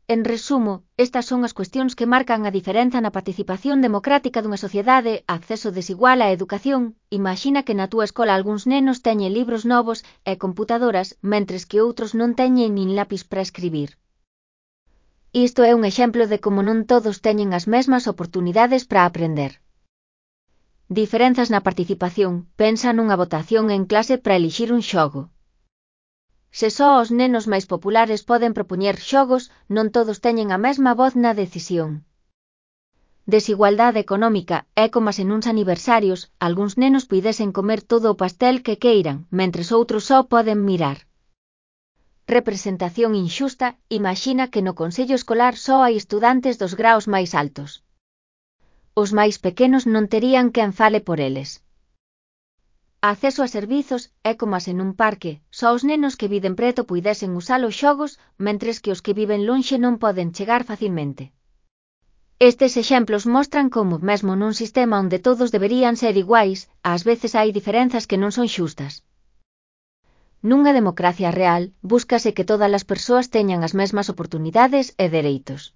En resumo, estas son as cuestións que marcan a diferenza na participación democrática dunha sociedade. Acceso desigual á educación. Imaxina que na túa escola algúns nenos teñen libros novos e computadoras, mentres que outros non teñen nin lapis para escribir. Isto é un exemplo de como non todos teñen as mesmas oportunidades para aprender. Diferenzas na participación. Pensa nunha votación en clase para elixir un xogo. Se só os nenos máis populares poden propoñer xogos, non todos teñen a mesma voz na decisión. Desigualdade económica. É como se nuns aniversarios, algúns nenos puidesen comer todo o pastel que queiran, mentres outros só poden mirar. Representación inxusta. Imaxina que no consello escolar só hai estudantes dos graos máis altos. Os máis pequenos non terían quen fale por eles. Acceso a servizos. É como se nun parque, só os nenos que viven preto puidesen usar os xogos, mentres que os que viven lonxe non poden chegar facilmente. Estes exemplos mostran como, mesmo nun sistema onde todos deberían ser iguais, ás veces hai diferenzas que non son xustas. Nunha democracia real, búscase que todas as persoas teñan as mesmas oportunidades e dereitos.